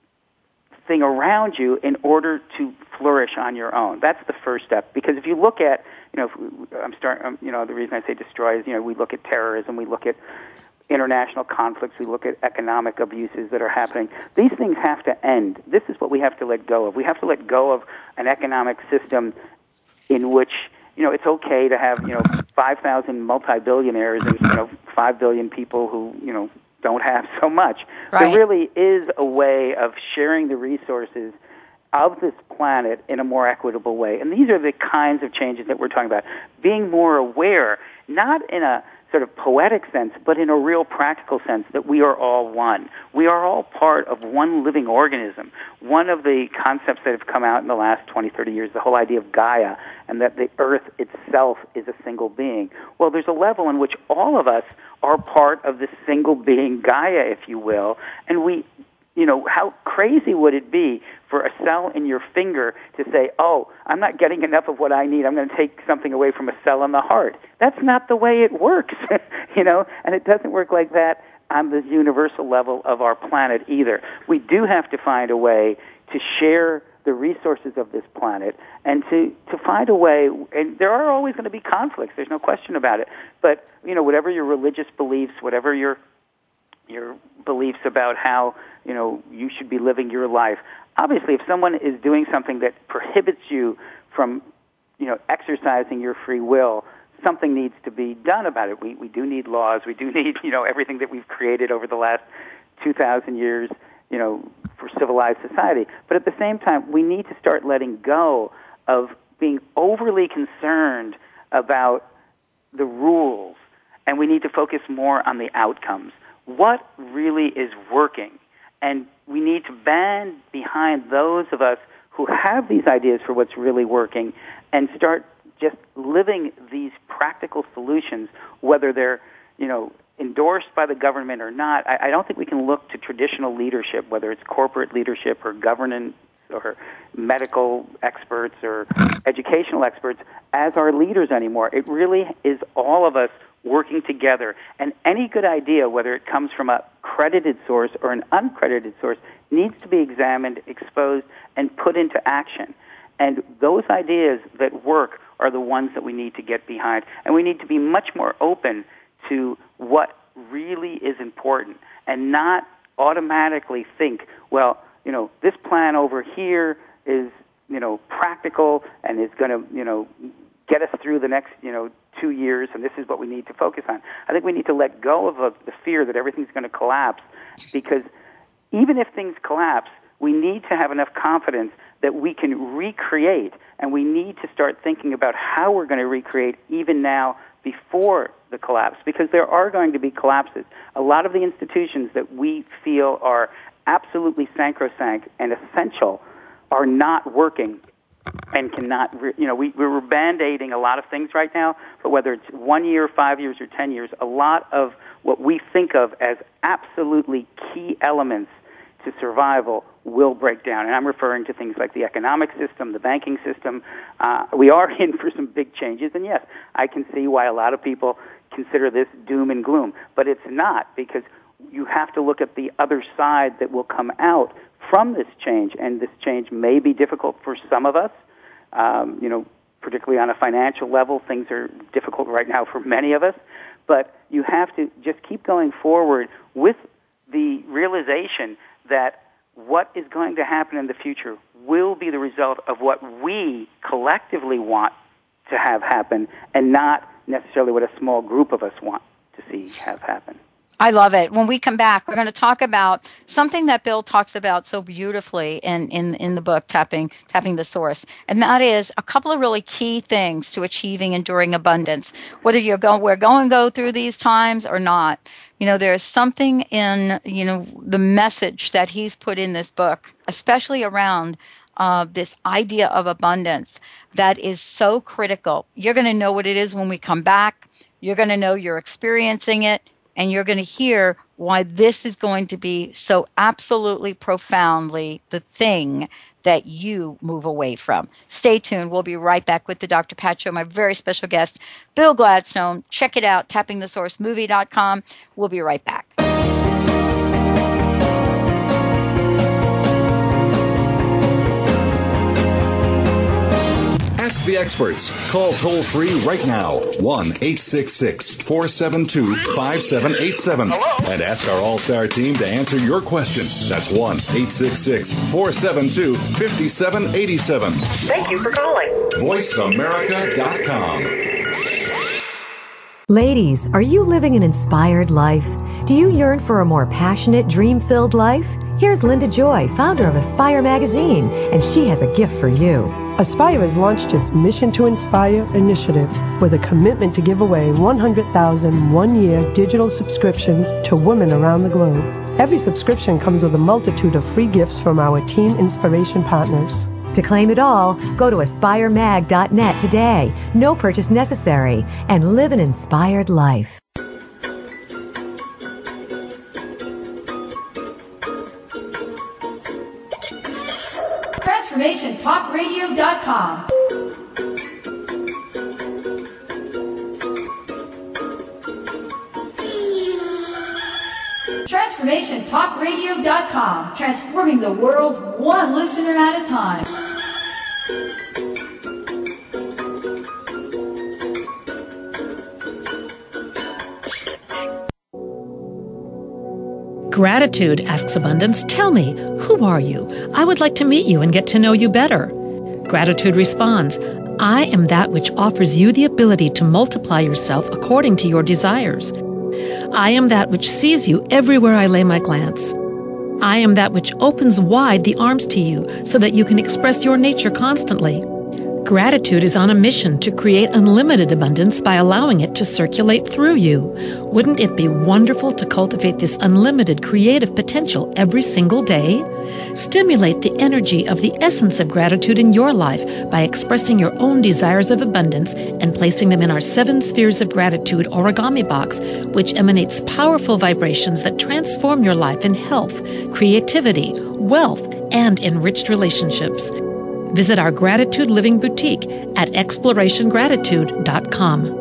around you in order to flourish on your own. That's the first step. Because if you look at, you know, if I'm starting, um, you know, the reason I say destroy is, you know, we look at terrorism, we look at international conflicts, we look at economic abuses that are happening. These things have to end. This is what we have to let go of. We have to let go of an economic system in which, you know, it's okay to have, you know, five thousand multi-billionaires and, you know, five billion people who, you know, don't have so much. Right. There really is a way of sharing the resources of this planet in a more equitable way. And these are the kinds of changes that we're talking about. Being more aware, not in a sort of poetic sense, but in a real practical sense that we are all one. We are all part of one living organism. One of the concepts that have come out in the last twenty, thirty years, the whole idea of Gaia, and that the earth itself is a single being. Well, there's a level in which all of us are part of this single being Gaia, if you will, and we, you know, how crazy would it be for a cell in your finger to say, oh, I'm not getting enough of what I need, I'm going to take something away from a cell in the heart. That's not the way it works, you know, and it doesn't work like that on the universal level of our planet either. We do have to find a way to share the resources of this planet and to, to find a way, and there are always going to be conflicts, there's no question about it, but, you know, whatever your religious beliefs, whatever your your beliefs about how, you know, you should be living your life. Obviously, if someone is doing something that prohibits you from, you know, exercising your free will, something needs to be done about it. We we do need laws. We do need, you know, everything that we've created over the last two thousand years, you know, for civilized society. But at the same time, we need to start letting go of being overly concerned about the rules, and we need to focus more on the outcomes. What really is working? And we need to band behind those of us who have these ideas for what's really working and start just living these practical solutions, whether they're, you know, endorsed by the government or not. I, I don't think we can look to traditional leadership, whether it's corporate leadership or governance or medical experts or educational experts, as our leaders anymore. It really is all of us working together. And any good idea, whether it comes from a credited source or an uncredited source, needs to be examined, exposed, and put into action. And those ideas that work are the ones that we need to get behind. And we need to be much more open to what really is important and not automatically think, well, you know, this plan over here is, you know, practical and is going to, you know, get us through the next, you know, two years, and this is what we need to focus on. I think we need to let go of uh, the fear that everything's going to collapse, because even if things collapse, we need to have enough confidence that we can recreate, and we need to start thinking about how we're going to recreate even now before the collapse, because there are going to be collapses. A lot of the institutions that we feel are absolutely sacrosanct and essential are not working and cannot, re- you know, we, we're Band-Aiding a lot of things right now, but whether it's one year, five years, or ten years, a lot of what we think of as absolutely key elements to survival will break down. And I'm referring to things like the economic system, the banking system. Uh, we are in for some big changes, and yes, I can see why a lot of people consider this doom and gloom, but it's not, because you have to look at the other side that will come out from this change, and this change may be difficult for some of us. Um, you know, particularly on a financial level, things are difficult right now for many of us, but you have to just keep going forward with the realization that what is going to happen in the future will be the result of what we collectively want to have happen, and not necessarily what a small group of us want to see have happen. I love it. When we come back, we're going to talk about something that Bill talks about so beautifully in, in, in the book, Tapping Tapping the Source, and that is a couple of really key things to achieving enduring abundance, whether you're going, we're going to go through these times or not. You know, there's something in, you know, the message that he's put in this book, especially around uh, this idea of abundance, that is so critical. You're going to know what it is when we come back. You're going to know you're experiencing it. And you're going to hear why this is going to be so absolutely profoundly the thing that you move away from. Stay tuned. We'll be right back with the Doctor Pat Show. My very special guest, Bill Gladstone. Check it out, tapping the source movie dot com. We'll be right back. Ask the experts. Call toll-free right now, one eight six six, four seven two, five seven eight seven. And ask our All-Star team to answer your question. That's one eight six six, four seven two, five seven eight seven. Thank you for calling. voice america dot com. Ladies, are you living an inspired life? Do you yearn for a more passionate, dream-filled life? Here's Linda Joy, founder of Aspire Magazine, and she has a gift for you. Aspire has launched its Mission to Inspire initiative with a commitment to give away one hundred thousand one-year digital subscriptions to women around the globe. Every subscription comes with a multitude of free gifts from our Team Inspiration partners. To claim it all, go to aspire mag dot net today. No purchase necessary, and live an inspired life. Transformation Talk Radio dot com. Transformation Talk Radio dot com. Transforming the world one listener at a time. Gratitude asks Abundance, tell me, who are you? I would like to meet you and get to know you better. Gratitude responds, I am that which offers you the ability to multiply yourself according to your desires. I am that which sees you everywhere I lay my glance. I am that which opens wide the arms to you so that you can express your nature constantly. Gratitude is on a mission to create unlimited abundance by allowing it to circulate through you. Wouldn't it be wonderful to cultivate this unlimited creative potential every single day? Stimulate the energy of the essence of gratitude in your life by expressing your own desires of abundance and placing them in our seven spheres of gratitude origami box, which emanates powerful vibrations that transform your life in health, creativity, wealth, and enriched relationships. Visit our Gratitude Living Boutique at exploration gratitude dot com.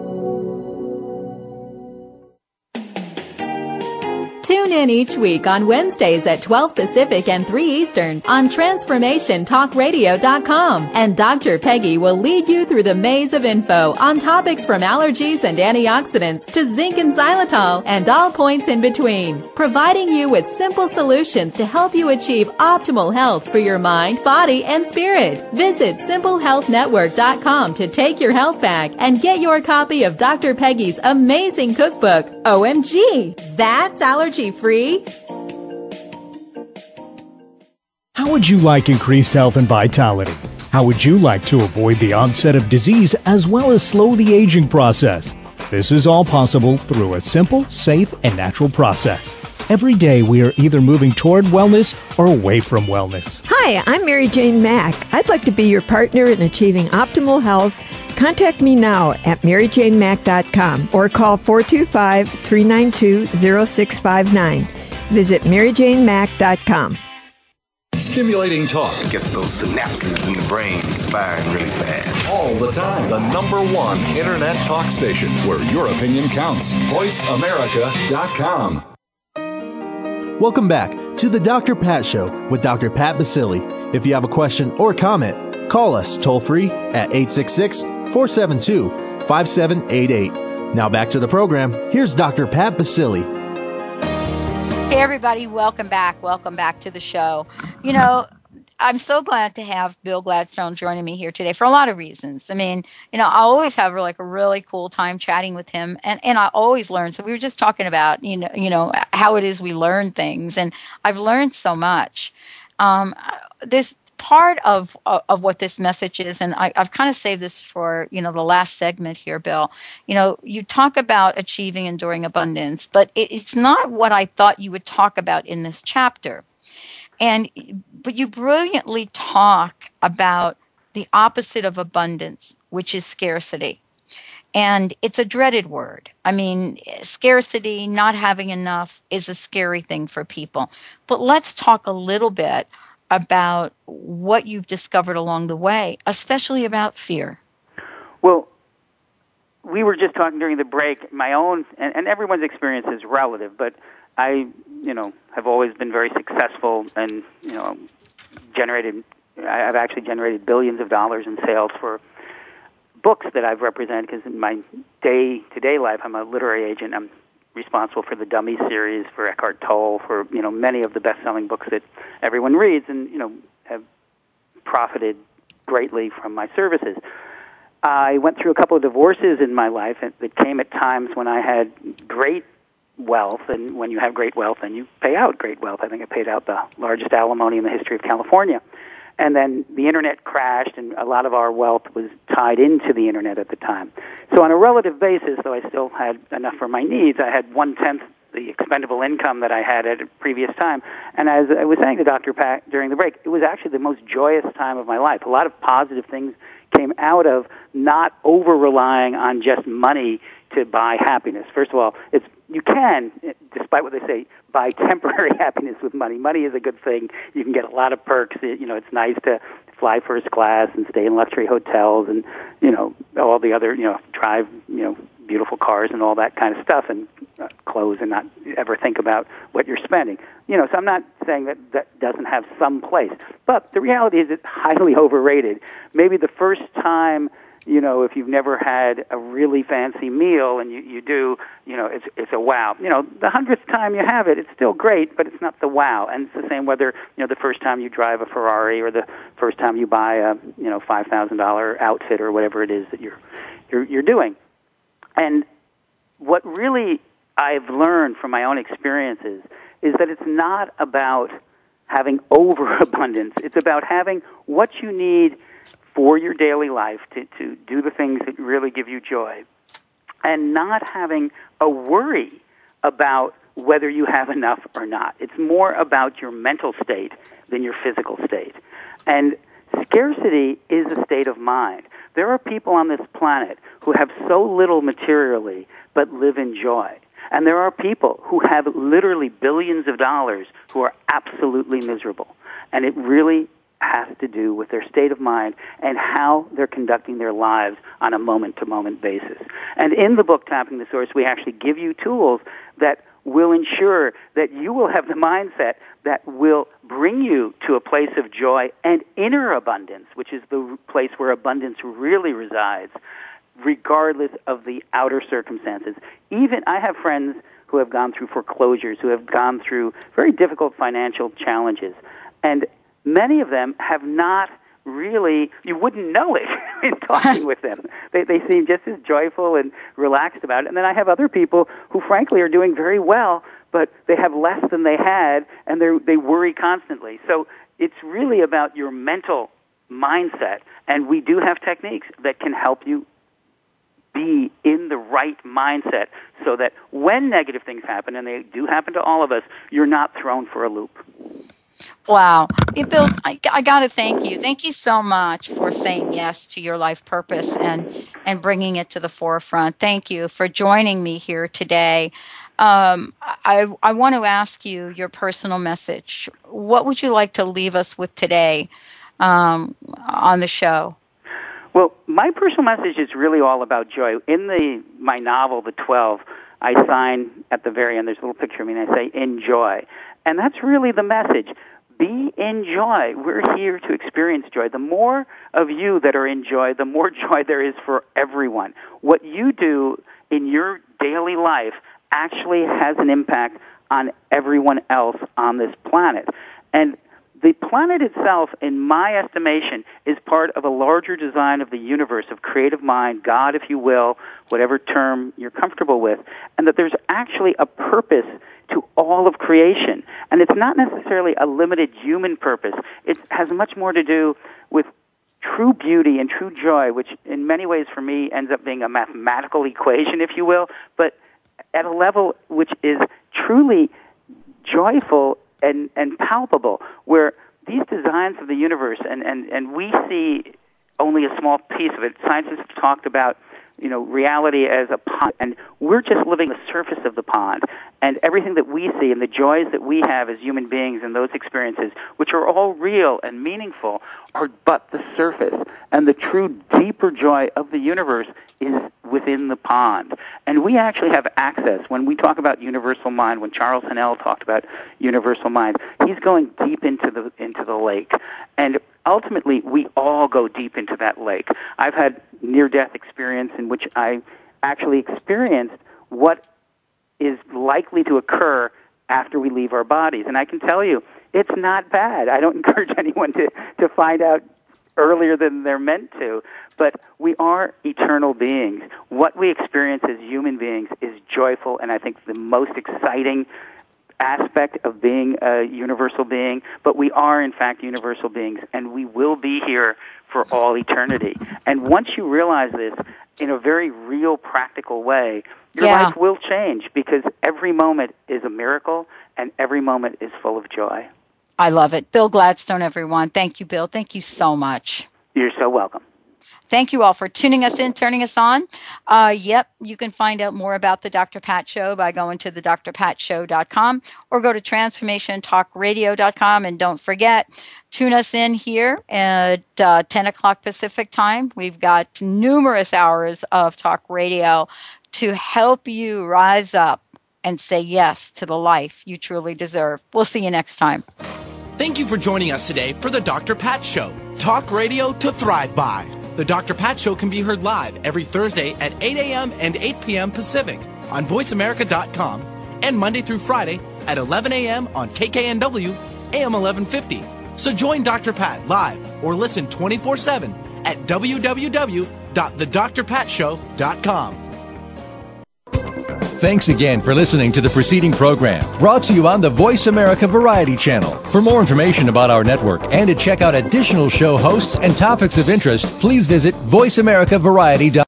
Tune in each week on Wednesdays at twelve Pacific and three Eastern on Transformation Talk Radio dot com, and Doctor Peggy will lead you through the maze of info on topics from allergies and antioxidants to zinc and xylitol and all points in between, providing you with simple solutions to help you achieve optimal health for your mind, body, and spirit. Visit simple health network dot com to take your health back and get your copy of Doctor Peggy's amazing cookbook, O M G, That's Allergy Free? How would you like increased health and vitality? How would you like to avoid the onset of disease as well as slow the aging process? This is all possible through a simple, safe, and natural process. Every day we are either moving toward wellness or away from wellness. Hi, I'm Mary Jane Mack. I'd like to be your partner in achieving optimal health. Contact me now at mary jane mack dot com or call four two five, three nine two, zero six five nine. Visit mary jane mack dot com. Stimulating talk gets those synapses in the brain firing really fast. All the time. The number one internet talk station where your opinion counts. voice america dot com. Welcome back to the Doctor Pat Show with Doctor Pat Baccili. If you have a question or comment, call us toll free at eight six six, four seven two, five seven eight eight. Now back to the program. Here's Doctor Pat Baccili. Hey, everybody. Welcome back. Welcome back to the show. You know, I'm so glad to have Bill Gladstone joining me here today for a lot of reasons. I mean, you know, I always have like a really cool time chatting with him, and, and I always learn. So we were just talking about, you know, you know, how it is we learn things, and I've learned so much. Um, this part of, of of what this message is, and I, I've kind of saved this for, you know, the last segment here, Bill. You know, you talk about achieving enduring abundance, but it, it's not what I thought you would talk about in this chapter. And but you brilliantly talk about the opposite of abundance, which is scarcity. And it's a dreaded word. I mean, scarcity, not having enough, is a scary thing for people. But let's talk a little bit about what you've discovered along the way, especially about fear. Well, we were just talking during the break, my own, and, and everyone's experience is relative, but I, you know, have always been very successful and, you know, generated, I've actually generated billions of dollars in sales for books that I've represented, because in my day-to-day life, I'm a literary agent. I'm responsible for the Dummy series, for Eckhart Tolle, for, you know, many of the best-selling books that everyone reads, and, you know, have profited greatly from my services. I went through a couple of divorces in my life that came at times when I had great wealth, and when you have great wealth, then you pay out great wealth. I think I paid out the largest alimony in the history of California. And then the Internet crashed, and a lot of our wealth was tied into the Internet at the time. So on a relative basis, though I still had enough for my needs, I had one-tenth the expendable income that I had at a previous time. And as I was saying to Doctor Pat during the break, it was actually the most joyous time of my life. A lot of positive things came out of not over-relying on just money to buy happiness. First of all, it's you can, despite what they say, buy temporary happiness with money. Money is a good thing. You can get a lot of perks. You know, it's nice to fly first class and stay in luxury hotels and, you know, all the other, you know, drive, you know, beautiful cars and all that kind of stuff, and uh, clothes, and not ever think about what you're spending. You know, so I'm not saying that that doesn't have some place. But the reality is it's highly overrated. Maybe the first time, you know, if you've never had a really fancy meal and you, you do, you know, it's it's a wow. You know, the hundredth time you have it, it's still great, but it's not the wow. And it's the same whether, you know, the first time you drive a Ferrari or the first time you buy a, you know, five thousand dollars outfit or whatever it is that you're you're you're doing. And what really I've learned from my own experiences is that it's not about having overabundance. It's about having what you need for your daily life to, to do the things that really give you joy, and not having a worry about whether you have enough or not. It's more about your mental state than your physical state. And scarcity is a state of mind. There are people on this planet who have so little materially but live in joy. And there are people who have literally billions of dollars who are absolutely miserable. And it really has to do with their state of mind and how they're conducting their lives on a moment-to-moment basis. And in the book, Tapping the Source, we actually give you tools that will ensure that you will have the mindset that will bring you to a place of joy and inner abundance, which is the place where abundance really resides, regardless of the outer circumstances. Even I have friends who have gone through foreclosures, who have gone through very difficult financial challenges, and many of them have not really, you wouldn't know it in talking with them. They, they seem just as joyful and relaxed about it. And then I have other people who, frankly, are doing very well, but they have less than they had, and they they worry constantly. So it's really about your mental mindset. And we do have techniques that can help you be in the right mindset so that when negative things happen, and they do happen to all of us, you're not thrown for a loop. Wow. Hey, Bill, I, I got to thank you. Thank you so much for saying yes to your life purpose and, and bringing it to the forefront. Thank you for joining me here today. Um, I, I want to ask you your personal message. What would you like to leave us with today um, on the show? Well, my personal message is really all about joy. In the my novel, The twelve, I sign at the very end, there's a little picture of me, and I say, enjoy. And that's really the message. Be in joy. We're here to experience joy. The more of you that are in joy, the more joy there is for everyone. What you do in your daily life actually has an impact on everyone else on this planet. And the planet itself, in my estimation, is part of a larger design of the universe, of creative mind, God, if you will, whatever term you're comfortable with, and that there's actually a purpose to all of creation. And it's not necessarily a limited human purpose. It has much more to do with true beauty and true joy, which in many ways for me ends up being a mathematical equation, if you will, but at a level which is truly joyful and, and palpable, where these designs of the universe, and, and, and we see only a small piece of it. Scientists have talked about, you know, reality as a pond, and we're just living the surface of the pond. And everything that we see and the joys that we have as human beings and those experiences, which are all real and meaningful, are but the surface. And the true deeper joy of the universe is within the pond. And we actually have access. When we talk about universal mind, when Charles Haanel talked about universal mind, he's going deep into the into the lake. And ultimately, we all go deep into that lake. I've had near-death experience in which I actually experienced what is likely to occur after we leave our bodies. And I can tell you, it's not bad. I don't encourage anyone to, to find out earlier than they're meant to. But we are eternal beings. What we experience as human beings is joyful, and I think the most exciting aspect of being a universal being. But we are, in fact, universal beings, and we will be here for all eternity. And once you realize this in a very real, practical way, your yeah. life will change, because every moment is a miracle, and every moment is full of joy. I love it. Bill Gladstone, everyone. Thank you, Bill. Thank you so much. You're so welcome. Thank you all for tuning us in, turning us on. Uh, yep, you can find out more about the Doctor Pat Show by going to the d r pat show dot com or go to transformation talk radio dot com. And don't forget, tune us in here at uh, ten o'clock Pacific time. We've got numerous hours of talk radio to help you rise up and say yes to the life you truly deserve. We'll see you next time. Thank you for joining us today for the Doctor Pat Show. Talk radio to thrive by. The Doctor Pat Show can be heard live every Thursday at eight a.m. and eight p.m. Pacific on voice america dot com and Monday through Friday at eleven a.m. on K K N W A M eleven fifty. So join Doctor Pat live or listen twenty-four seven at w w w dot the dr pat show dot com. Thanks again for listening to the preceding program, brought to you on the Voice America Variety Channel. For more information about our network and to check out additional show hosts and topics of interest, please visit voice america variety dot com.